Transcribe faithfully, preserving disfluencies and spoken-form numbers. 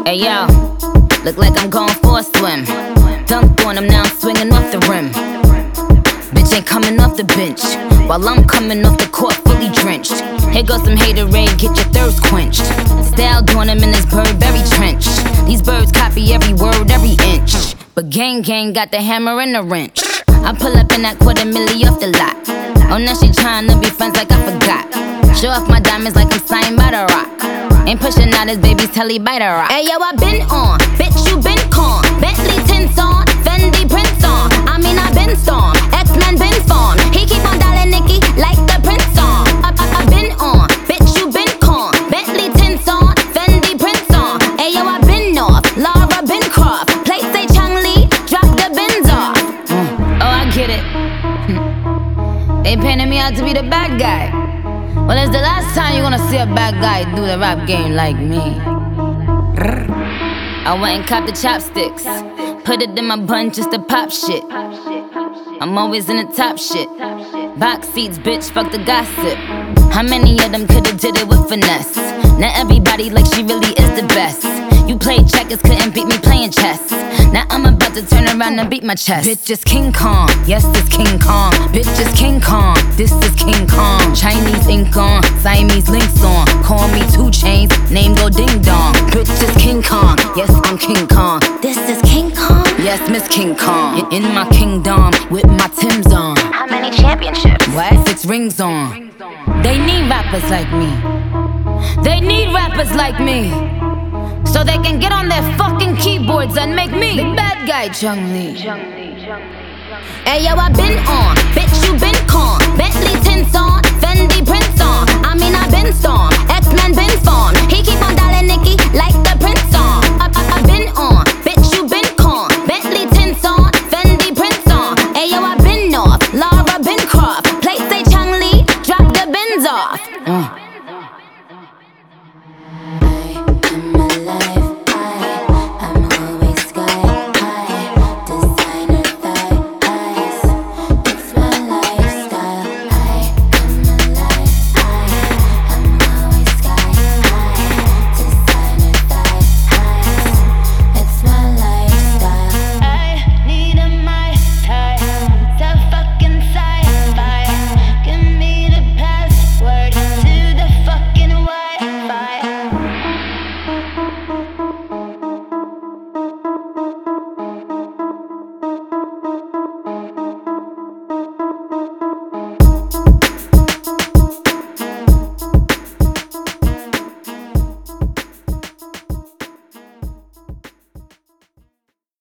Hey yo, look like I'm going for a swim. Dunked on him, now I'm swinging off the rim. Bitch ain't coming off the bench, while I'm coming off the court fully drenched. Here goes some haterade, get your thirst quenched. Style doing him in this Burberry trench. These birds copy every word, every inch. But gang gang got the hammer and the wrench. I pull up in that quarter milli off the lot. Oh, now she tryna be friends like I forgot. Show off my diamonds like I'm signed by the rock. Ain't pushing out his baby's telly by the rock. Hey yo, I been on, bitch you been con. Bentley tints on, Fendi prints on. I mean I been storm, X-Men been spawn. He keep on dialing Nicki like the Prince song. I, I, I been on, bitch you been con. Bentley tints on, Fendi prints on. Hey yo, I been off, Laura been Croft. Play say Chang Lee, drop the bins off. Mm. Oh I get it. They painted me out to be the bad guy. Well, it's the last time you're gonna see a bad guy do the rap game like me. I went and copped the chopsticks, put it in my bun just to pop shit. I'm always in the top shit. Box seats, bitch, fuck the gossip. How many of them could've did it with finesse? Now everybody like she really is the best. You played checkers, couldn't beat me playing chess. Now I'm about to turn around and beat my chest. Bitch is King Kong, yes it's King Kong. Bitch is King Kong, this is King Kong. Chinese ink on, Siamese links on. Call me two chains, name go ding dong. Bitch is King Kong, yes I'm King Kong. This is King Kong, yes Miss King Kong. In my kingdom, with my Timbs on. How many championships? What? Six rings on. They need rappers like me. They need rappers like me, so they can get on their fucking keyboards and make me the bad guy, Chang Lee. Hey yo, I been on, bitch you been con. Bentley tints on, Fendi prints on. I mean I been storm.